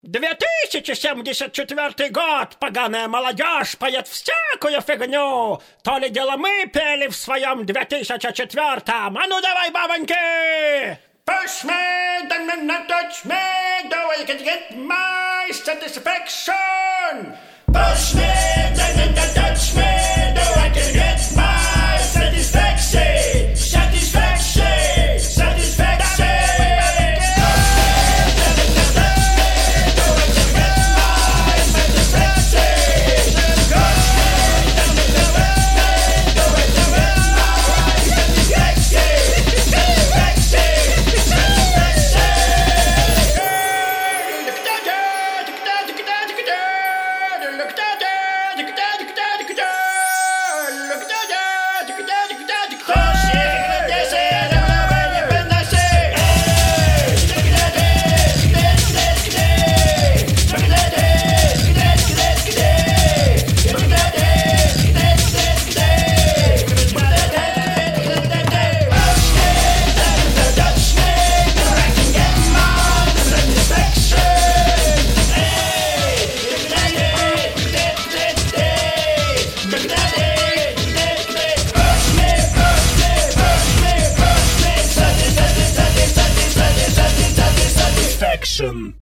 2074 год, поганая молодежь поет всякую фигню. То ли дело мы пели в своем 2004-м. А ну давай, бабоньки! Push me, then not touch me, though I can get my satisfaction. Push me, then not touch me, though I can get my satisfaction. Satisfaction, satisfaction. Satisfaction.